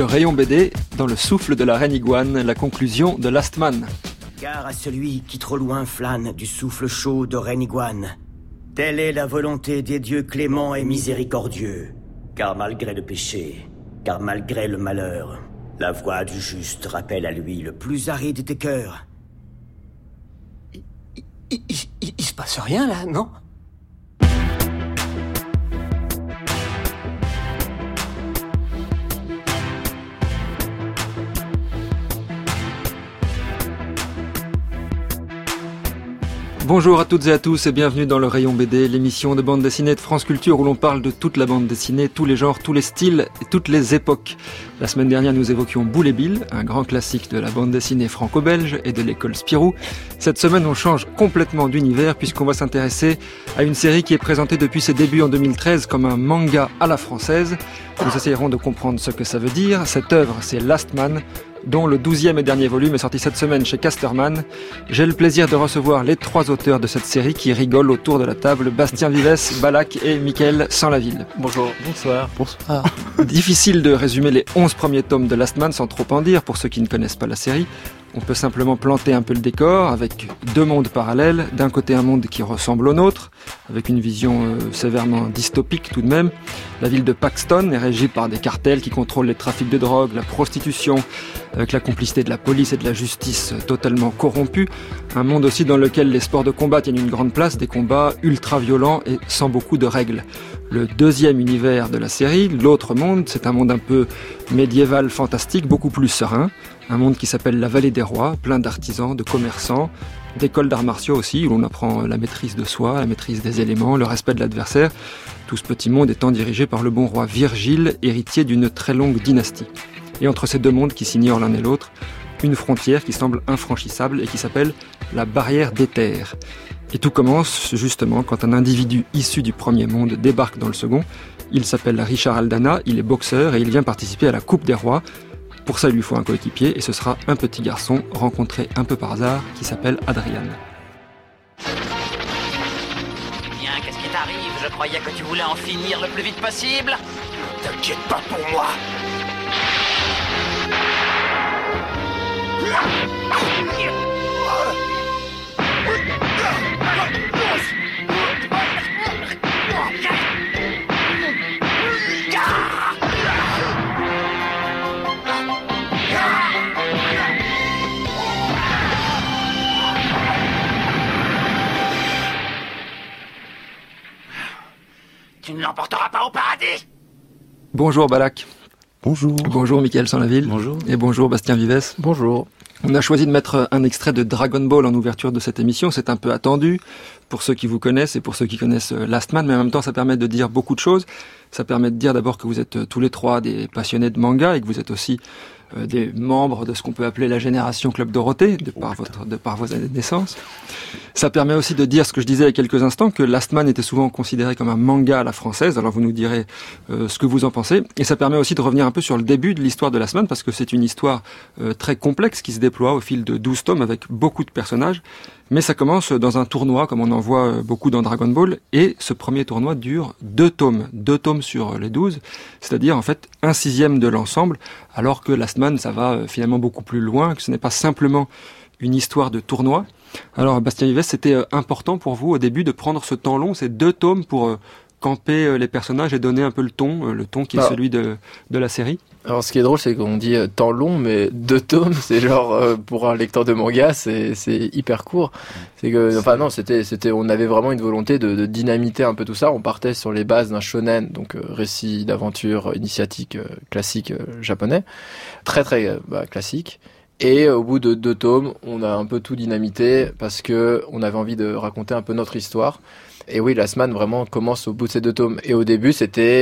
Le rayon BD, dans le souffle de la reine iguane, la conclusion de Last Man. Gare à celui qui trop loin flâne du souffle chaud de reine iguane. Telle est la volonté des dieux cléments et miséricordieux. Car malgré le péché, car malgré le malheur, la voix du juste rappelle à lui le plus aride des cœurs. Il se passe rien là, non ? Bonjour à toutes et à tous et bienvenue dans le Rayon BD, l'émission de bande dessinée de France Culture où l'on parle de toute la bande dessinée, tous les genres, tous les styles et toutes les époques. La semaine dernière, nous évoquions Boule et Bill, un grand classique de la bande dessinée franco-belge et de l'école Spirou. Cette semaine, on change complètement d'univers puisqu'on va s'intéresser à une série qui est présentée depuis ses débuts en 2013 comme un manga à la française. Nous essayerons de comprendre ce que ça veut dire. Cette œuvre, c'est Last Man, dont le 12e et dernier volume est sorti cette semaine chez Casterman. J'ai le plaisir de recevoir les trois auteurs de cette série qui rigolent autour de la table, Bastien Vives, Balak et Mickaël Sans-la-Ville. Bonjour. Bonsoir. Bonsoir. Difficile de résumer les 11 premiers tomes de Last Man sans trop en dire pour ceux qui ne connaissent pas la série. On peut simplement planter un peu le décor avec deux mondes parallèles. D'un côté, un monde qui ressemble au nôtre, avec une vision sévèrement dystopique tout de même. La ville de Paxton est régie par des cartels qui contrôlent les trafics de drogue, la prostitution, avec la complicité de la police et de la justice totalement corrompue. Un monde aussi dans lequel les sports de combat tiennent une grande place, des combats ultra violents et sans beaucoup de règles. Le deuxième univers de la série, l'autre monde, c'est un monde un peu médiéval fantastique, beaucoup plus serein. Un monde qui s'appelle la Vallée des Rois, plein d'artisans, de commerçants, d'écoles d'arts martiaux aussi, où l'on apprend la maîtrise de soi, la maîtrise des éléments, le respect de l'adversaire. Tout ce petit monde étant dirigé par le bon roi Virgile, héritier d'une très longue dynastie. Et entre ces deux mondes qui s'ignorent l'un et l'autre, une frontière qui semble infranchissable et qui s'appelle la barrière des terres. Et tout commence justement quand un individu issu du premier monde débarque dans le second. Il s'appelle Richard Aldana, il est boxeur et il vient participer à la Coupe des Rois. Pour ça, il lui faut un coéquipier et ce sera un petit garçon rencontré un peu par hasard qui s'appelle Adrian. Bien, qu'est-ce qui t'arrive ? Je croyais que tu voulais en finir le plus vite possible. T'inquiète pas pour moi. Tu ne l'emporteras pas au paradis. Bonjour Balak. Bonjour. Bonjour Mickaël Sans-la-Ville. Bonjour. Et bonjour Bastien Vives. Bonjour. On a choisi de mettre un extrait de Dragon Ball en ouverture de cette émission. C'est un peu attendu pour ceux qui vous connaissent et pour ceux qui connaissent Last Man, mais en même temps ça permet de dire beaucoup de choses. Ça permet de dire d'abord que vous êtes tous les trois des passionnés de manga et que vous êtes aussi des membres de ce qu'on peut appeler la génération Club Dorothée, de par vos années de naissance. Ça permet aussi de dire ce que je disais il y a quelques instants, que Last Man était souvent considéré comme un manga à la française, alors vous nous direz ce que vous en pensez. Et ça permet aussi de revenir un peu sur le début de l'histoire de Last Man, parce que c'est une histoire très complexe qui se déploie au fil de 12 tomes avec beaucoup de personnages. Mais ça commence dans un tournoi, comme on en voit beaucoup dans Dragon Ball, et ce premier tournoi dure 2 tomes sur les 12, c'est-à-dire en fait 1/6 de l'ensemble, alors que Last Man, ça va finalement beaucoup plus loin, que ce n'est pas simplement une histoire de tournoi. Alors Bastien Vives, c'était important pour vous au début de prendre ce temps long, ces 2 tomes pour camper les personnages et donner un peu le ton qui est celui de la série. Alors ce qui est drôle, c'est qu'on dit temps long, mais 2 tomes, c'est genre pour un lecteur de manga, c'est hyper court. C'est que, enfin non, c'était, on avait vraiment une volonté de dynamiter un peu tout ça. On partait sur les bases d'un shonen, donc récit d'aventure initiatique classique japonais, très classique. Et au bout de 2 tomes, on a un peu tout dynamité parce que on avait envie de raconter un peu notre histoire. Et oui, Last Man vraiment commence au bout de ces 2 tomes. Et au début,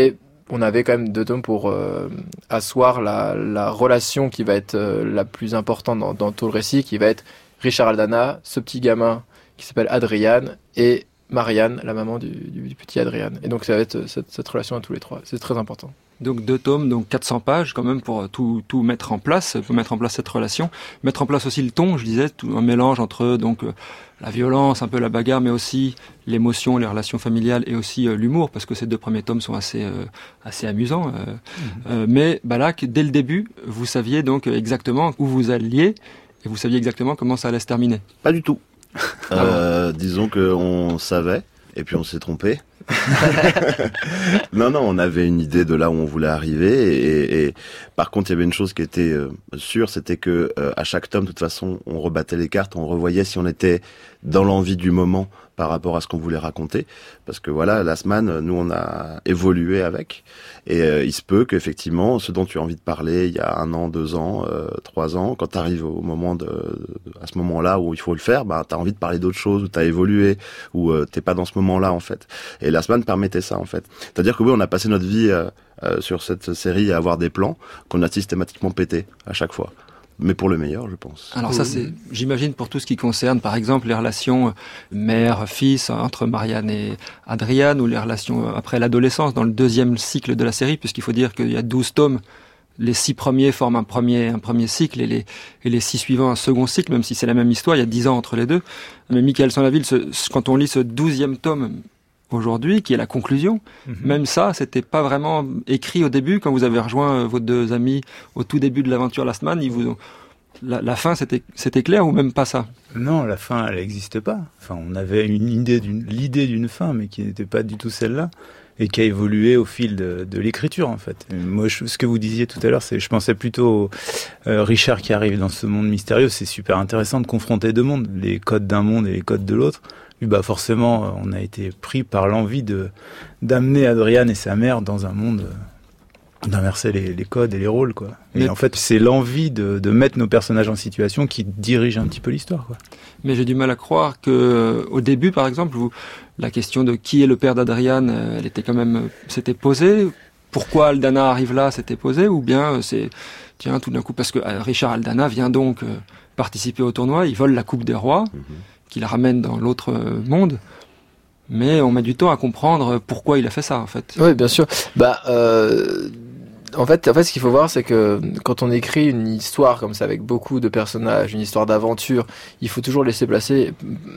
on avait quand même 2 tomes pour asseoir la relation qui va être la plus importante dans tout le récit, qui va être Richard Aldana, ce petit gamin qui s'appelle Adrian, et Marianne, la maman du petit Adrian. Et donc ça va être cette relation à tous les trois. C'est très important. Donc 2 tomes, donc 400 pages quand même pour tout mettre en place, pour mettre en place cette relation, mettre en place aussi le ton, je disais, un mélange entre donc la violence, un peu la bagarre, mais aussi l'émotion, les relations familiales et aussi l'humour, parce que ces 2 premiers tomes sont assez amusants. Mais Balak, dès le début, vous saviez donc exactement où vous alliez et vous saviez exactement comment ça allait se terminer. Pas du tout. Disons qu'on savait et puis on s'est trompé. Non, on avait une idée de là où on voulait arriver et par contre il y avait une chose qui était sûre, c'était que à chaque tome de toute façon on rebattait les cartes, on revoyait si on était dans l'envie du moment par rapport à ce qu'on voulait raconter, parce que voilà, Last Man, nous on a évolué avec et il se peut qu'effectivement ce dont tu as envie de parler il y a 1 an, 2 ans, 3 ans, quand tu arrives au moment à ce moment-là où il faut le faire, t'as envie de parler d'autre chose, ou t'as évolué, ou t'es pas dans ce moment-là en fait. Et Last Man permettait ça en fait. C'est-à-dire que oui, on a passé notre vie sur cette série à avoir des plans qu'on a systématiquement pétés à chaque fois. Mais pour le meilleur, je pense. Alors ça, c'est, j'imagine, pour tout ce qui concerne, par exemple, les relations mère-fils entre Marianne et Adrian, ou les relations après l'adolescence, dans le 2e cycle de la série, puisqu'il faut dire qu'il y a 12 tomes. Les 6 premiers forment un premier cycle et les 6 suivants un second cycle, même si c'est la même histoire, il y a 10 ans entre les deux. Mais Michael Sanlaville, quand on lit ce 12e tome aujourd'hui, qui est la conclusion, même ça, c'était pas vraiment écrit au début, quand vous avez rejoint vos 2 amis au tout début de l'aventure Last Man, la fin, c'était clair ou même pas ça? Non, la fin, elle n'existe pas. Enfin, on avait l'idée d'une fin, mais qui n'était pas du tout celle-là, et qui a évolué au fil de l'écriture, en fait. Et moi, ce que vous disiez tout à l'heure, je pensais plutôt Richard qui arrive dans ce monde mystérieux. C'est super intéressant de confronter 2 mondes, les codes d'un monde et les codes de l'autre. Forcément, on a été pris par l'envie d'amener Adrian et sa mère dans un monde, d'inverser les codes et les rôles, quoi. Et en fait, c'est l'envie de mettre nos personnages en situation qui dirige un petit peu l'histoire, quoi. Mais j'ai du mal à croire que, au début, par exemple, la question de qui est le père d'Adrian, elle était quand même, s'était posée. Pourquoi Aldana arrive là, s'était posée, ou bien tiens, tout d'un coup, parce que Richard Aldana vient donc participer au tournoi, il vole la Coupe des Rois, qui la ramène dans l'autre monde, mais on met du temps à comprendre pourquoi il a fait ça, en fait. Oui, bien sûr. En fait, ce qu'il faut voir, c'est que quand on écrit une histoire comme ça, avec beaucoup de personnages, une histoire d'aventure, il faut toujours laisser placer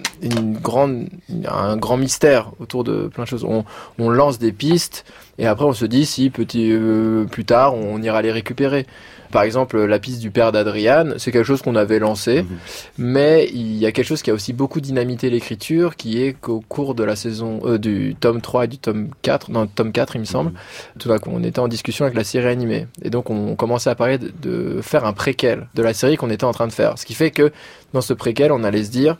un grand mystère autour de plein de choses. On lance des pistes, et après on se dit si plus tard on ira les récupérer. Par exemple, la piste du père d'Adrian, c'est quelque chose qu'on avait lancé, mais il y a quelque chose qui a aussi beaucoup dynamité l'écriture, qui est qu'au cours de la saison du tome 3 et du tome 4, tome 4 il me semble, tout d'un coup on était en discussion avec la série animée, et donc on commençait à parler de faire un préquel de la série qu'on était en train de faire, ce qui fait que dans ce préquel on allait se dire,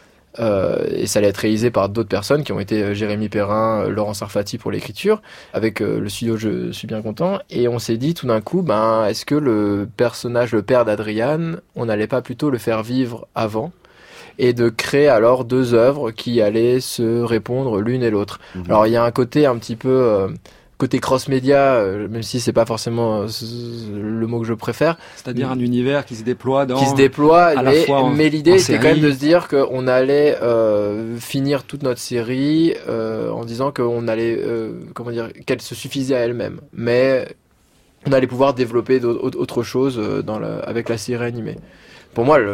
et ça allait être réalisé par d'autres personnes qui ont été Jérémy Perrin, Laurent Sarfati pour l'écriture, avec le studio Je suis bien content, et on s'est dit tout d'un coup, est-ce que le personnage, le père d'Adrian, on n'allait pas plutôt le faire vivre avant, et de créer alors 2 œuvres qui allaient se répondre l'une et l'autre. Alors il y a un côté un petit peu côté cross-média, même si c'est pas forcément le mot que je préfère. C'est-à-dire un univers qui se déploie mais l'idée était quand même de se dire qu'on allait finir toute notre série en disant qu'on allait, qu'elle se suffisait à elle-même. Mais on allait pouvoir développer autre chose avec la série animée. Pour moi,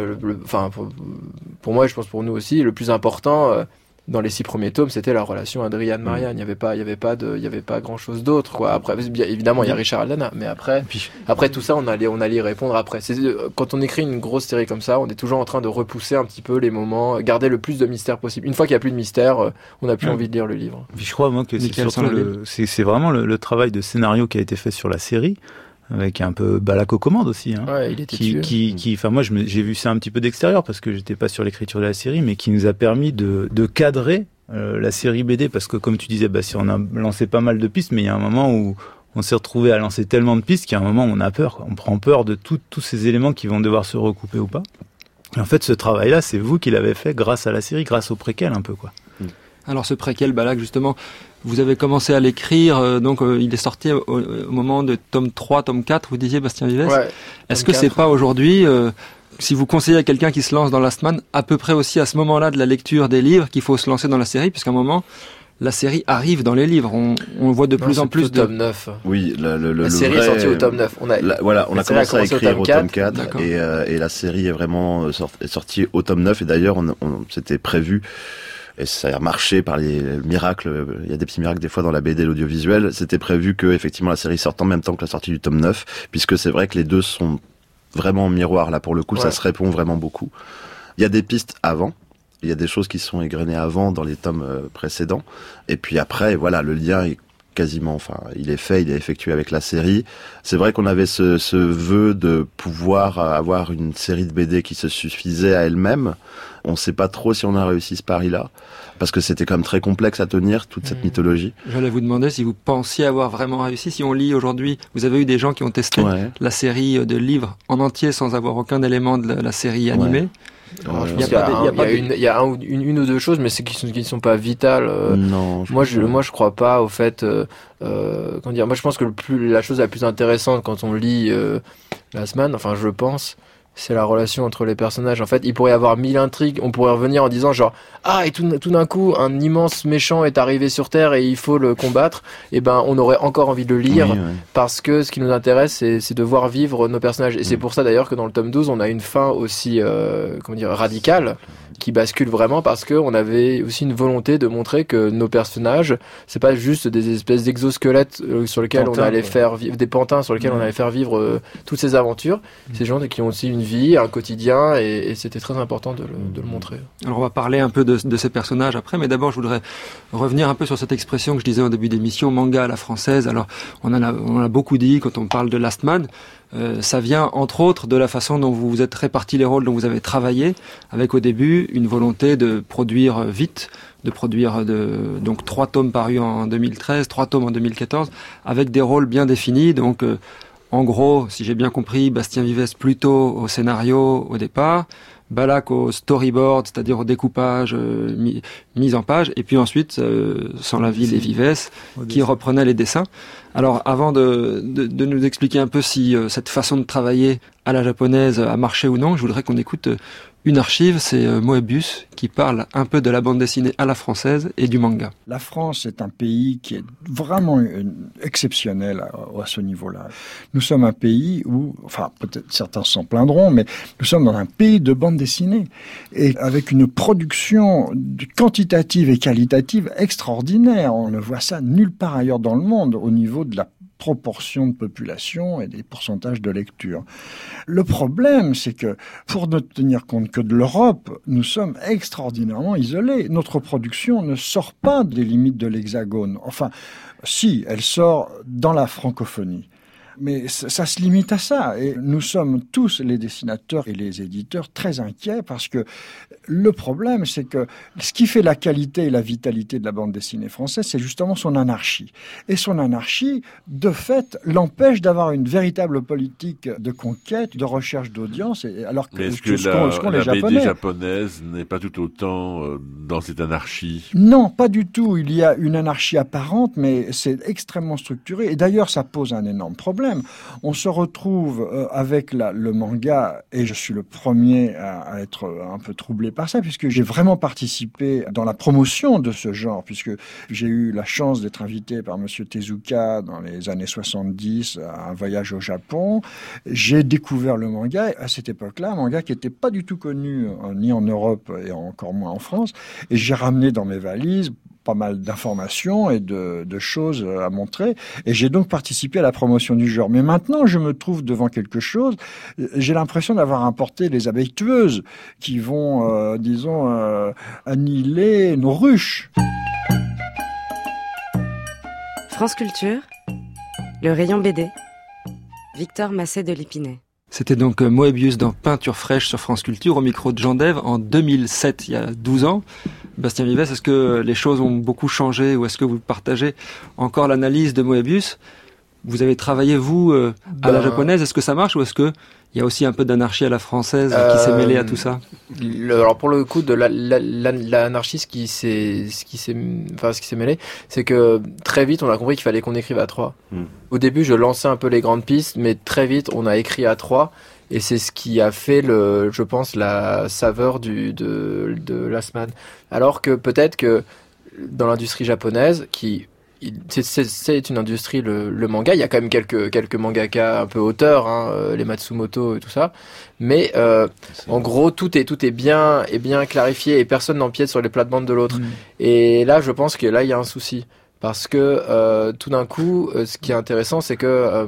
pour moi, je pense pour nous aussi, le plus important dans les 6 premiers tomes, c'était la relation Adrian-Marianne. Il y avait pas grand chose d'autre, quoi. Après, bien évidemment, il y a Richard Aldana, mais après tout ça, on allait y répondre après. Quand on écrit une grosse série comme ça, on est toujours en train de repousser un petit peu les moments, garder le plus de mystère possible. Une fois qu'il y a plus de mystère, on n'a plus envie de lire le livre. Puis je crois, moi, que c'est vraiment le travail de scénario qui a été fait sur la série, avec un peu Balak aux commandes aussi, hein, ouais, il était enfin moi j'ai vu ça un petit peu d'extérieur parce que j'étais pas sur l'écriture de la série, mais qui nous a permis de cadrer la série BD, parce que comme tu disais, si on a lancé pas mal de pistes, mais il y a un moment où on s'est retrouvé à lancer tellement de pistes qu'il y a un moment où on a peur, quoi. On prend peur de tous ces éléments qui vont devoir se recouper ou pas. Et en fait, ce travail-là, c'est vous qui l'avez fait grâce à la série, grâce au préquel un peu, quoi. Alors ce préquel, Balak, justement, vous avez commencé à l'écrire, donc il est sorti au moment de tome 3, tome 4, vous disiez, Bastien Vives. Ouais, est-ce que c'est pas aujourd'hui, si vous conseillez à quelqu'un qui se lance dans Last Man, à peu près aussi à ce moment-là de la lecture des livres, qu'il faut se lancer dans la série, puisqu'à un moment, la série arrive dans les livres. On voit de plus en plus de tome 9. Oui, la série est sortie au tome 9. On a commencé à écrire au tome 4 et la série est vraiment sortie au tome 9 et d'ailleurs c'était prévu. Et ça a marché par les miracles. Il y a des petits miracles des fois dans la BD et l'audiovisuel. C'était prévu que effectivement la série sorte en même temps que la sortie du tome 9, puisque c'est vrai que les deux sont vraiment en miroir. Là, pour le coup, ça se répond vraiment beaucoup. Il y a des pistes avant. Il y a des choses qui sont égrenées avant dans les tomes précédents. Et puis après, voilà, le lien est quasiment, il est effectué avec la série. C'est vrai qu'on avait ce vœu de pouvoir avoir une série de BD qui se suffisait à elle-même. On ne sait pas trop si on a réussi ce pari-là, parce que c'était quand même très complexe à tenir, toute cette mythologie. J'allais vous demander si vous pensiez avoir vraiment réussi. Si on lit aujourd'hui, vous avez eu des gens qui ont testé la série de livres en entier sans avoir aucun élément de la série animée. Il y a une ou deux choses, mais c'est qui sont pas vitales. Non. Moi, je crois pas au fait. Comment dire ? Moi, je pense que la chose la plus intéressante quand on lit Last Man, je pense, c'est la relation entre les personnages. En fait, il pourrait y avoir 1000 intrigues. On pourrait revenir en disant genre et tout d'un coup, un immense méchant est arrivé sur Terre et il faut le combattre. Et on aurait encore envie de le lire parce que ce qui nous intéresse, c'est de voir vivre nos personnages. Et c'est pour ça d'ailleurs que dans le tome 12, on a une fin aussi radicale qui bascule vraiment parce que on avait aussi une volonté de montrer que nos personnages, c'est pas juste des espèces d'exosquelettes sur lesquels on allait faire vivre des pantins sur lesquels on allait faire vivre toutes ces aventures. Ces gens qui ont aussi une vie, un quotidien et c'était très important de le montrer. Alors on va parler un peu de ces personnages après, mais d'abord je voudrais revenir un peu sur cette expression que je disais au début d'émission, manga à la française. Alors on en a beaucoup dit quand on parle de Last Man. Ça vient entre autres de la façon dont vous vous êtes répartis les rôles, dont vous avez travaillé, avec au début une volonté de produire vite, de produire donc 3 tomes parus en 2013, 3 tomes en 2014, avec des rôles bien définis. Donc en gros, si j'ai bien compris, Bastien Vives plutôt au scénario au départ, Balak au storyboard, c'est-à-dire au découpage, mise en page, et puis ensuite Sans la ville et Vives qui reprenait les dessins. Alors avant de nous expliquer un peu si cette façon de travailler à la japonaise a marché ou non, je voudrais qu'on écoute une archive, c'est Moebius qui parle un peu de la bande dessinée à la française et du manga. La France est un pays qui est vraiment exceptionnel à ce niveau-là. Nous sommes un pays où, peut-être certains s'en plaindront, mais nous sommes dans un pays de bande dessinée et avec une production quantitative et qualitative extraordinaire. On ne voit ça nulle part ailleurs dans le monde au niveau de la proportion de population et des pourcentages de lecture. Le problème, c'est que pour ne tenir compte que de l'Europe, nous sommes extraordinairement isolés. Notre production ne sort pas des limites de l'Hexagone. Si, elle sort dans la francophonie. Mais ça se limite à ça. Et nous sommes tous, les dessinateurs et les éditeurs, très inquiets parce que le problème, c'est que ce qui fait la qualité et la vitalité de la bande dessinée française, c'est justement son anarchie. Et son anarchie, de fait, l'empêche d'avoir une véritable politique de conquête, de recherche d'audience, alors que est-ce que la BD japonaise n'est pas tout autant dans cette anarchie ? Non, pas du tout. Il y a une anarchie apparente, mais c'est extrêmement structuré. Et d'ailleurs, ça pose un énorme problème. On se retrouve avec le manga, et je suis le premier à être un peu troublé par ça, puisque j'ai vraiment participé dans la promotion de ce genre, puisque j'ai eu la chance d'être invité par Monsieur Tezuka dans les années 70 à un voyage au Japon. J'ai découvert le manga, à cette époque-là, un manga qui n'était pas du tout connu, ni en Europe et encore moins en France, et j'ai ramené dans mes valises pas mal d'informations et de choses à montrer. Et j'ai donc participé à la promotion du genre. Mais maintenant, je me trouve devant quelque chose. J'ai l'impression d'avoir importé les abeilles tueuses qui vont, annihiler nos ruches. France Culture, le rayon BD. Victor Massé de l'Épinay. C'était donc Moebius dans Peinture fraîche sur France Culture au micro de Jean Dève en 2007, il y a 12 ans. Bastien Vives, est-ce que les choses ont beaucoup changé ou est-ce que vous partagez encore l'analyse de Moebius ? Vous avez travaillé, vous, à la japonaise, est-ce que ça marche ou est-ce que il y a aussi un peu d'anarchie à la française qui s'est mêlée à tout ça? Alors pour le coup de l'anarchie, ce qui s'est mêlé, c'est que très vite on a compris qu'il fallait qu'on écrive à 3. Au début, je lançais un peu les grandes pistes, mais très vite on a écrit à 3. Et c'est ce qui a fait je pense, la saveur de Last Man. Alors que peut-être que dans l'industrie japonaise c'est une industrie, le manga. Il y a quand même quelques mangaka un peu auteurs, les Matsumoto et tout ça. Mais en gros, tout est bien clarifié et personne n'empiète sur les plates-bandes de l'autre. Et là, je pense que là, il y a un souci. Parce que tout d'un coup, ce qui est intéressant, c'est que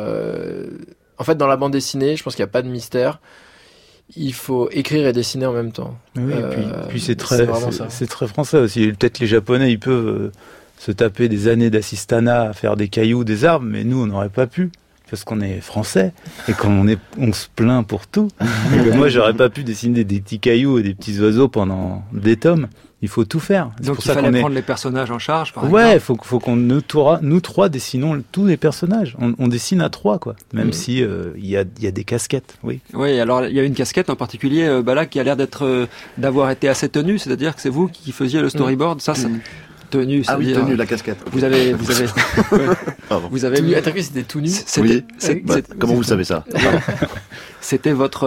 en fait, dans la bande dessinée, je pense qu'il n'y a pas de mystère. Il faut écrire et dessiner en même temps. Oui, puis c'est très français aussi. Peut-être les Japonais, ils peuvent se taper des années d'assistanat à faire des cailloux, des arbres, mais nous, on n'aurait pas pu. Parce qu'on est français et qu'on se plaint pour tout. Et que moi, j'aurais pas pu dessiner des petits cailloux et des petits oiseaux pendant des tomes. Il faut tout faire. Donc il fallait prendre les personnages en charge, par exemple. Ouais, faut qu'on nous trois dessinons tous les personnages. On dessine à 3, quoi. Même si il y a des casquettes, oui. Oui, alors il y a une casquette en particulier, là, qui a l'air d'avoir été assez tenue. C'est-à-dire que c'est vous qui faisiez le storyboard. Ça. Tenue, ah oui, tenue, la casquette. Vous avez mis. Attends, c'était tout nu. Oui. Comment vous savez ça? C'était votre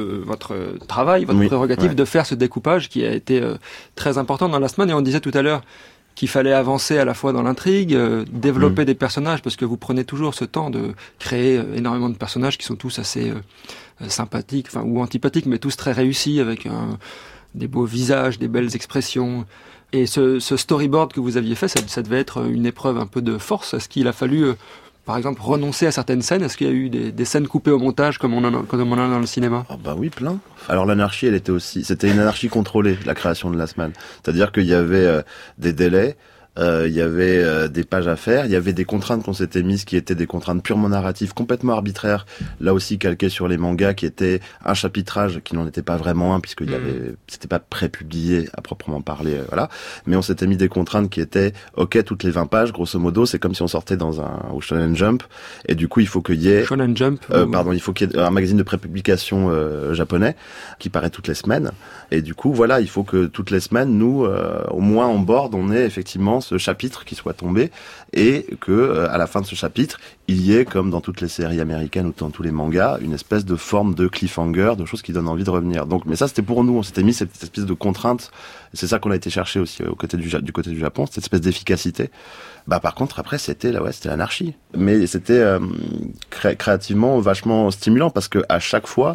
travail, votre prérogative de faire ce découpage qui a été très important dans la semaine. Et on disait tout à l'heure qu'il fallait avancer à la fois dans l'intrigue, développer des personnages, parce que vous prenez toujours ce temps de créer énormément de personnages qui sont tous assez sympathiques, ou antipathiques, mais tous très réussis, avec des beaux visages, des belles expressions. Et ce storyboard que vous aviez fait, ça devait être une épreuve un peu de force. Est-ce qu'il a fallu, par exemple, renoncer à certaines scènes? Est-ce qu'il y a eu des scènes coupées au montage comme on en a dans le cinéma? Bah oui, plein. Alors l'anarchie, c'était une anarchie contrôlée, la création de la semaine. C'est-à-dire qu'il y avait des délais. Il y avait des pages à faire, il y avait des contraintes qu'on s'était mises qui étaient des contraintes purement narratives, complètement arbitraires, là aussi calquées sur les mangas, qui étaient un chapitrage qui n'en était pas vraiment un, puisque c'était pas prépublié à proprement parler, voilà. Mais on s'était mis des contraintes qui étaient, ok, toutes les 20 pages, grosso modo, c'est comme si on sortait au Shonen Jump, et du coup il faut qu'il y ait... Shonen Jump il faut qu'il y ait un magazine de prépublication japonais, qui paraît toutes les semaines, et du coup, voilà, il faut que toutes les semaines, nous, au moins en board, on ait effectivement ce chapitre qui soit tombé et que à la fin de ce chapitre il y ait, comme dans toutes les séries américaines ou dans tous les mangas, une espèce de forme de cliffhanger, de choses qui donnent envie de revenir. Donc, mais ça c'était pour nous, on s'était mis cette espèce de contrainte, et c'est ça qu'on a été chercher aussi du côté du Japon, cette espèce d'efficacité. Par contre après c'était l'anarchie, mais c'était créativement vachement stimulant, parce que à chaque fois,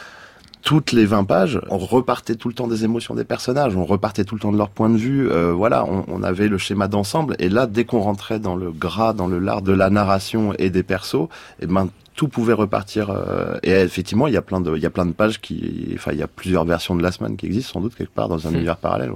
toutes les 20 pages, on repartait tout le temps des émotions des personnages, on repartait tout le temps de leur point de vue, on avait le schéma d'ensemble, et là, dès qu'on rentrait dans le gras, dans le lard de la narration et des persos, tout pouvait repartir, et effectivement, il y a plein de pages il y a plusieurs versions de la semaine qui existent, sans doute, quelque part, dans un univers parallèle,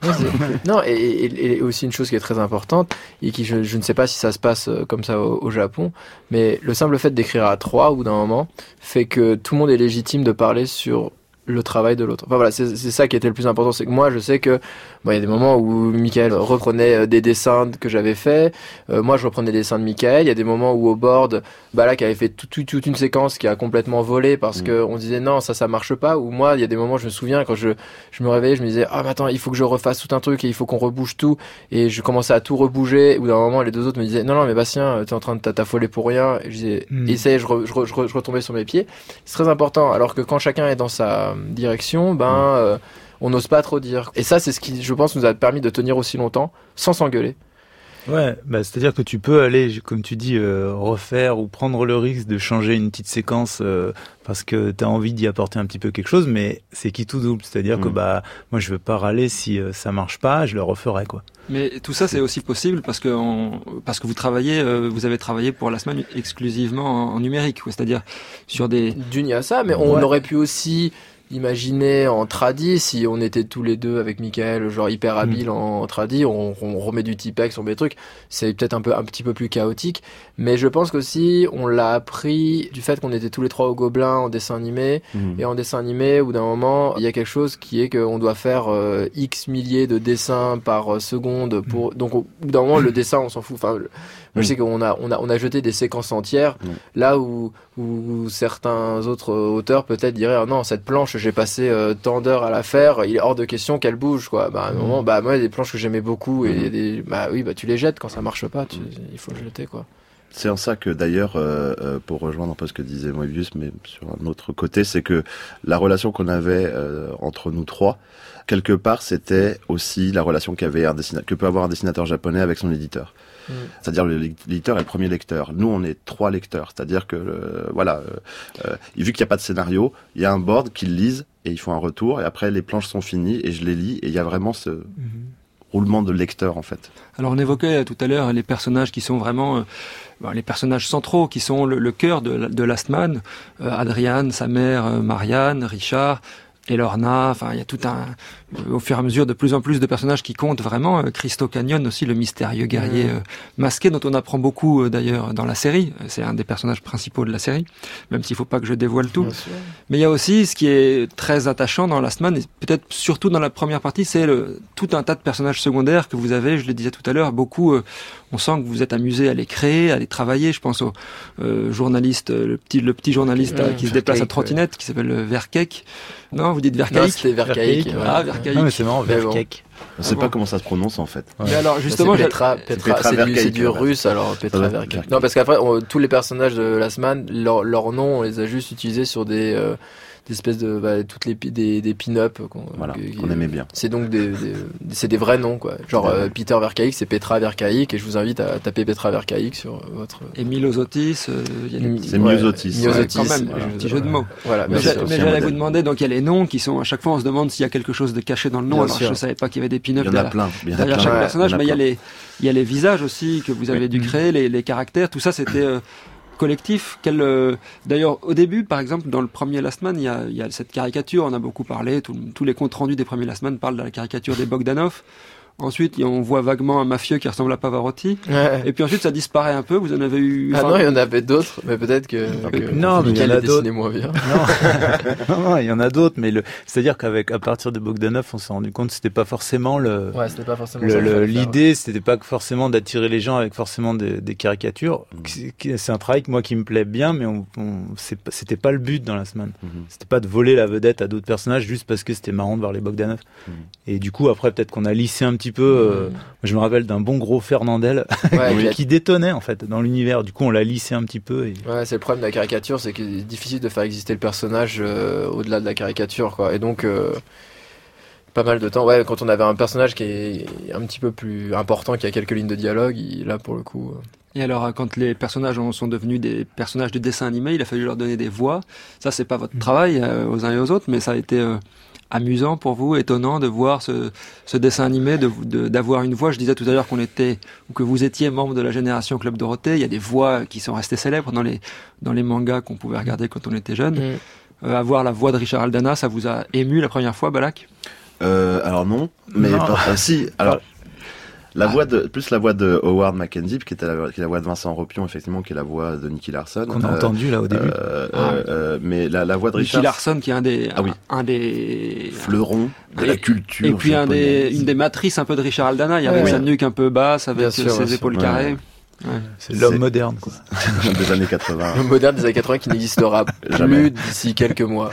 Non, et aussi une chose qui est très importante, et qui, je ne sais pas si ça se passe comme ça au Japon, mais le simple fait d'écrire à 3, au bout d'un moment, fait que tout le monde est légitime de parler sur le travail de l'autre. Enfin voilà, c'est ça qui était le plus important, c'est que moi je sais que il y a des moments où Michael reprenait des dessins que j'avais fait, moi je reprenais des dessins de Michael, il y a des moments où au board, là qui avait fait toute une séquence qui a complètement volé parce que on disait non, ça marche pas, ou moi il y a des moments, je me souviens quand je me réveillais, je me disais mais attends, il faut que je refasse tout un truc et il faut qu'on rebouge tout, et je commençais à tout rebouger, ou d'un moment les deux autres me disaient non mais Bastien, t'es en train de t'affoler pour rien, et je disais essaye, je retombais sur mes pieds. C'est très important, alors que quand chacun est dans sa direction, on n'ose pas trop dire. Et ça, c'est ce qui, je pense, nous a permis de tenir aussi longtemps sans s'engueuler. Ouais, c'est-à-dire que tu peux aller, comme tu dis, refaire ou prendre le risque de changer une petite séquence parce que tu as envie d'y apporter un petit peu quelque chose, mais c'est qui tout double. C'est-à-dire que moi, je veux pas râler si ça marche pas, je le referai, quoi. Mais tout ça, c'est aussi possible parce que vous avez travaillé pour la semaine exclusivement en numérique, c'est-à-dire sur des... D'une, il y a ça, mais on aurait pu aussi imaginer en tradi, si on était tous les deux avec Michael, genre hyper habile en tradi, on remet du Tipex, on met des trucs, c'est peut-être un petit peu plus chaotique, mais je pense qu'aussi on l'a appris du fait qu'on était tous les trois au Gobelin en dessin animé, et en dessin animé, au bout d'un moment, il y a quelque chose qui est qu'on doit faire X milliers de dessins par seconde donc au bout d'un moment, le dessin, on s'en fout. Enfin, moi, je sais qu'on a jeté des séquences entières, là où certains autres auteurs peut-être diraient non, cette planche, j'ai passé tant d'heures à la faire, il est hors de question qu'elle bouge, quoi. À un moment, moi, il y a des planches que j'aimais beaucoup, et tu les jettes quand ça marche pas, il faut le jeter, quoi. C'est en ça que d'ailleurs, pour rejoindre un peu ce que disait Moebius, mais sur un autre côté, c'est que la relation qu'on avait entre nous trois, quelque part, c'était aussi la relation que peut avoir un dessinateur japonais avec son éditeur. C'est-à-dire l'éditeur est le premier lecteur. Nous, on est 3 lecteurs. C'est-à-dire que, vu qu'il n'y a pas de scénario, il y a un board qu'ils lisent et ils font un retour. Et après, les planches sont finies et je les lis. Et il y a vraiment ce roulement de lecteur, en fait. Alors, on évoquait tout à l'heure les personnages qui sont vraiment les personnages centraux, qui sont le cœur de Last Man. Adrian, sa mère, Marianne, Richard... et Lorna, enfin il y a tout au fur et à mesure de plus en plus de personnages qui comptent vraiment. Christo Canyon aussi, le mystérieux guerrier masqué dont on apprend beaucoup d'ailleurs dans la série. C'est un des personnages principaux de la série, même s'il faut pas que je dévoile tout. Mais il y a aussi ce qui est très attachant dans Last Man, et peut-être surtout dans la première partie, c'est tout un tas de personnages secondaires que vous avez, je le disais tout à l'heure, beaucoup. On sent que vous êtes amusé à les créer, à les travailler. Je pense au journaliste, le petit journaliste qui se déplace à trottinette, qui s'appelle Verkeek. Non, vous dites Verkeek. Non, c'était Verkeek. Ah, Verkeek. Non, mais c'est marrant, Verkeek. On ne sait pas comment ça se prononce en fait. Mais alors justement, c'est du russe, alors Petra Verkeek. Non, parce qu'après tous les personnages de Last Man, leur nom, on les a juste utilisés sur des espèces de toutes des pin-up qu'on aimait bien. C'est donc c'est des vrais noms quoi. Genre Peter Verkeek, c'est Petra Verkeek, et je vous invite à taper Petra Verkeek sur votre. Et Milosotis, c'est Myosotis. Quand même, un petit jeu de mots. Voilà. Mais j'allais vous demander, donc il y a les noms qui sont à chaque fois on se demande s'il y a quelque chose de caché dans le nom. Alors je savais pas qu'il y avait des pin-up. Il y en a plein. Derrière chaque personnage, mais il y a les visages aussi que vous avez dû créer, les caractères, tout ça c'était collectif. D'ailleurs, au début, par exemple, dans le premier Last Man, il y a cette caricature, on a beaucoup parlé, tous les comptes rendus des premiers Last Man parlent de la caricature des Bogdanov. Ensuite, on voit vaguement un mafieux qui ressemble à Pavarotti. Ouais. Et puis ensuite, ça disparaît un peu. Vous en avez eu... non, il y en avait d'autres, mais peut-être que non, mais il y en a d'autres. Moins bien. Non, il y en a d'autres, mais c'est-à-dire à partir de Bogdanov, on s'est rendu compte que c'était pas forcément c'était pas forcément l'idée, c'était pas forcément d'attirer les gens avec forcément des caricatures. C'est un travail qui me plaît bien, mais c'était pas le but dans la semaine. C'était pas de voler la vedette à d'autres personnages juste parce que c'était marrant de voir les Bogdanov. Et du coup, après, peut-être qu'on a lissé un petit peu. Je me rappelle d'un bon gros Fernandel qui détonnait en fait dans l'univers. Du coup, on l'a lissé un petit peu. Ouais, c'est le problème de la caricature, c'est que c'est difficile de faire exister le personnage au-delà de la caricature, quoi. Et donc, pas mal de temps. Ouais, quand on avait un personnage qui est un petit peu plus important, qui a quelques lignes de dialogue, là pour le coup. Et alors, quand les personnages sont devenus des personnages de dessin animé, il a fallu leur donner des voix. Ça, c'est pas votre travail aux uns et aux autres, mais ça a été amusant pour vous, étonnant de voir ce dessin animé, d'avoir une voix. Je disais tout à l'heure que vous étiez membre de la génération Club Dorothée. Il y a des voix qui sont restées célèbres dans les mangas qu'on pouvait regarder quand on était jeune. Avoir la voix de Richard Aldana, ça vous a ému la première fois, Balak? Alors non, mais si. Alors. La voix de Howard Mackenzie, qui est la voix de Vincent Ropion, effectivement, qui est la voix de Nicky Larson. Qu'on a entendu, là, au début. Mais la voix de Richard. Nicky Larson, qui est un des fleurons de la culture. Et puis une des matrices un peu de Richard Aldana. Il y avait sa nuque un peu basse, avec ses épaules carrées. Ouais. C'est l'homme moderne, quoi. Des années 80. L'homme moderne des années 80 qui n'existera plus d'ici quelques mois.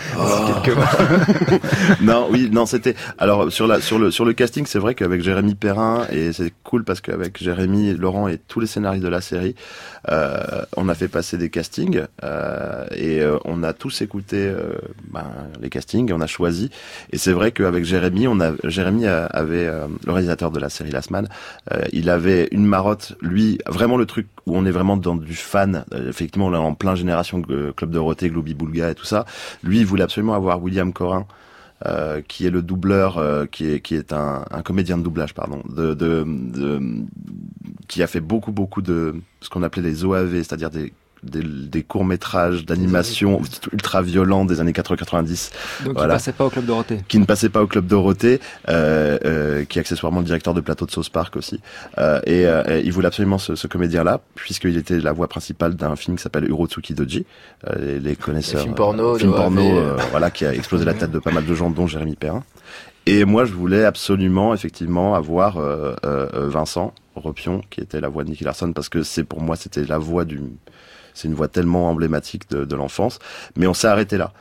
C'était, alors, sur le casting, c'est vrai qu'avec Jérémy Perrin, et c'est cool parce qu'avec Jérémy, Laurent et tous les scénaristes de la série, on a fait passer des castings, et on a tous écouté, les castings, et on a choisi. Et c'est vrai qu'avec Jérémy, avait, le réalisateur de la série Last Man, il avait une marotte, lui, vraiment le truc où on est vraiment dans du fan, effectivement on est en plein génération Club Dorothée, Globy Boulga et tout ça. Lui, il voulait absolument avoir William Corin, qui est le doubleur, qui est un comédien de doublage, pardon, qui a fait beaucoup de ce qu'on appelait les OAV, c'est-à-dire des courts-métrages d'animation ultra violents des années 80-90. Donc qui ne passaient pas au Club Dorothée. Qui ne passaient pas au Club Dorothée, qui est accessoirement le directeur de plateau de South Park aussi. Et il voulait absolument ce comédien-là, puisqu'il était la voix principale d'un film qui s'appelle Urotsuki Doji. Les connaisseurs. Film porno. Qui a explosé la tête de pas mal de gens, dont Jérémy Perrin. Et moi, je voulais absolument, effectivement, avoir Vincent Ropion, qui était la voix de Nicky Larson, parce que pour moi, c'était la voix c'est une voix tellement emblématique de l'enfance. Mais on s'est arrêté là.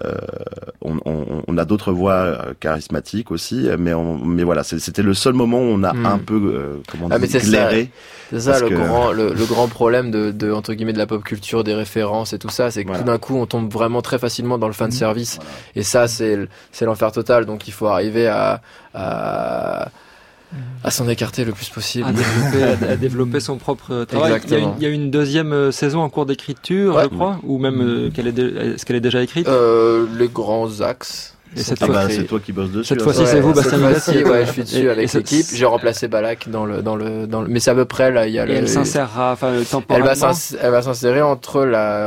On a d'autres voix charismatiques aussi, mais voilà, c'était le seul moment où on a un peu éclairé. C'est ça le grand problème de entre guillemets de la pop culture, des références et tout ça, c'est que tout d'un coup on tombe vraiment très facilement dans le fan service. Et ça c'est l'enfer total. Donc il faut arriver à s'en écarter le plus possible. À développer son propre travail. Exactement. Il y a une deuxième saison en cours d'écriture, je crois, ou même est-ce qu'elle est déjà écrite? Les grands axes. Et cette fois, c'est toi qui bosses dessus. Cette fois-ci, c'est vous, Bastien Vives. Ouais, je suis dessus avec l'équipe. J'ai remplacé Balak dans le, mais c'est à peu près là. Elle s'insérera, temporairement. Elle va s'insérer entre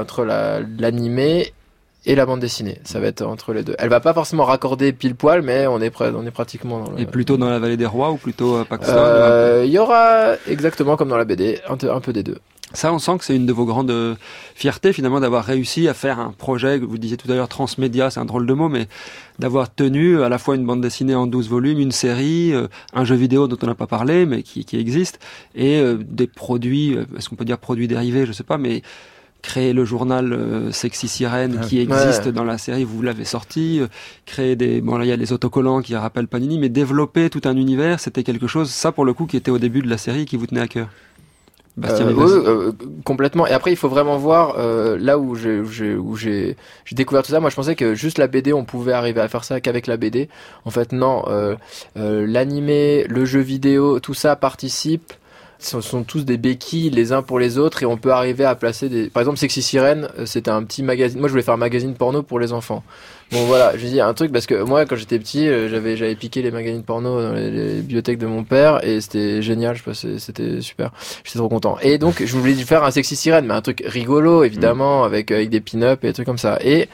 l'animé et la bande dessinée. Ça va être entre les deux. Elle va pas forcément raccorder pile poil, mais on est pratiquement dans Et plutôt dans la vallée des rois ou plutôt à Paxton? Il y aura exactement comme dans la BD, un peu des deux. Ça, on sent que c'est une de vos grandes fiertés, finalement, d'avoir réussi à faire un projet, vous disiez tout à l'heure, transmédia, c'est un drôle de mot, mais d'avoir tenu à la fois une bande dessinée en 12 volumes, une série, un jeu vidéo dont on n'a pas parlé, mais qui existe, et des produits, est-ce qu'on peut dire produits dérivés, je sais pas, mais créer le journal Sexy Sirène qui existe dans la série, vous l'avez sorti, créer là il y a les autocollants qui rappellent Panini, mais développer tout un univers, c'était quelque chose, ça pour le coup, qui était au début de la série, qui vous tenait à cœur. Bastien complètement. Et après, il faut vraiment voir là où j'ai découvert tout ça. Moi, je pensais que juste la BD, on pouvait arriver à faire ça qu'avec la BD. En fait, non. L'animé, le jeu vidéo, tout ça participe. Ce sont tous des béquilles les uns pour les autres et on peut arriver à placer des... Par exemple, Sexy Sirène, c'était un petit magazine. Moi, je voulais faire un magazine porno pour les enfants. Bon, voilà, je dis un truc parce que moi, quand j'étais petit, j'avais piqué les magazines porno dans les bibliothèques de mon père et c'était génial, je sais pas, c'était super. J'étais trop content. Et donc, je voulais faire un Sexy Sirène, mais un truc rigolo, évidemment, avec des pin-up et des trucs comme ça. Et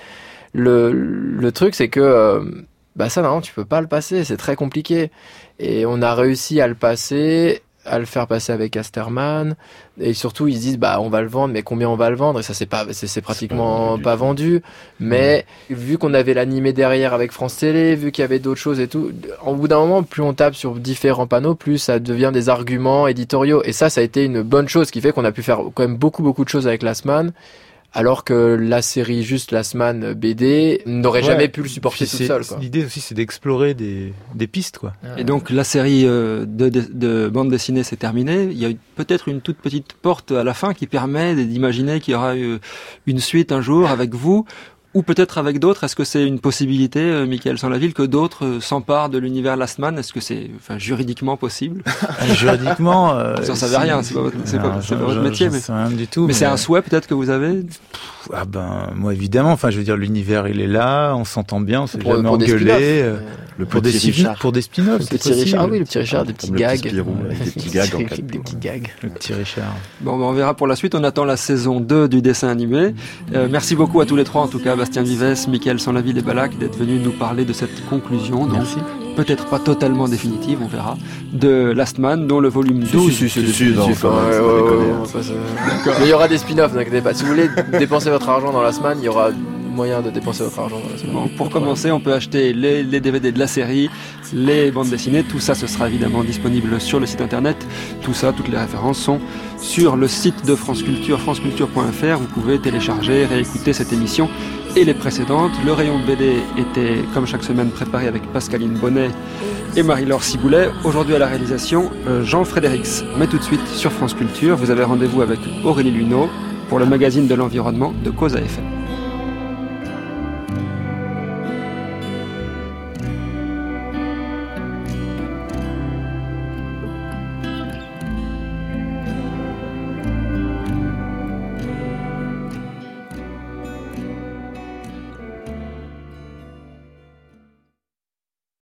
le truc, c'est que, ça, non, tu peux pas le passer, c'est très compliqué. Et on a réussi à le passer, à le faire passer avec Casterman, et surtout ils se disent on va le vendre, mais combien on va le vendre, et ça c'est pratiquement pas vendu, mais vu qu'on avait l'animé derrière avec France Télé, vu qu'il y avait d'autres choses et tout, au bout d'un moment plus on tape sur différents panneaux, plus ça devient des arguments éditoriaux, et ça a été une bonne chose qui fait qu'on a pu faire quand même beaucoup de choses avec Last Man, alors que la série juste Last Man BD n'aurait jamais pu le supporter toute seule. L'idée aussi, c'est d'explorer des pistes, quoi. Et donc la série de bande dessinée c'est terminé. Il y a peut-être une toute petite porte à la fin qui permet d'imaginer qu'il y aura une suite un jour avec vous. Ou peut-être avec d'autres. Est-ce que c'est une possibilité, Michael Sanlaville, que d'autres s'emparent de l'univers Last Man? Est-ce que c'est juridiquement possible? Juridiquement, vous en savez rien, c'est pas votre métier, mais rien du tout. Mais c'est un souhait peut-être que vous avez? Moi évidemment. Enfin, je veux dire, l'univers il est là, on s'entend bien, on s'est jamais engueulé. Pour des spin-offs, le petit Richard, le petit Richard, des petits gags, des petits gags, des petits gags. Le petit Richard. Bon, on verra pour la suite. On attend la saison 2 du dessin animé. Merci beaucoup à tous les trois, en tout cas. Bastien Vives, Michael Sanlaville et Balak d'être venus nous parler de cette conclusion, donc peut-être pas totalement définitive, on verra, de Last Man, dont le volume 12... Mais il y aura des spin-offs, n'inquiétez pas. Si vous voulez dépenser votre argent dans Last Man, il y aura moyen de dépenser votre argent dans Last Man. Bon, pour commencer, on peut acheter les DVD de la série, les bandes dessinées, tout ça, ce sera évidemment disponible sur le site internet. Tout ça, toutes les références sont sur le site de France Culture, franceculture.fr. Vous pouvez télécharger, réécouter cette émission et les précédentes. Le rayon de BD était, comme chaque semaine, préparé avec Pascaline Bonnet et Marie-Laure Ciboulet. Aujourd'hui à la réalisation, Jean Frédérix. Mais tout de suite sur France Culture, vous avez rendez-vous avec Aurélie Luneau pour le magazine de l'environnement de Cause à FM.